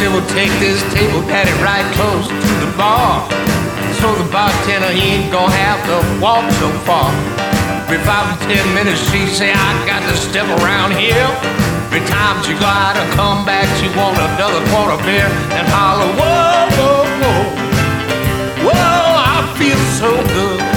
will take this table, daddy, right close to the bar. So the bartender, he ain't gonna have to walk so far. Every 5 to 10 minutes, she say, I got to step around here. Every time she go out and come back, she want another quart of beer and holler, whoa, whoa, whoa. Whoa, I feel so good.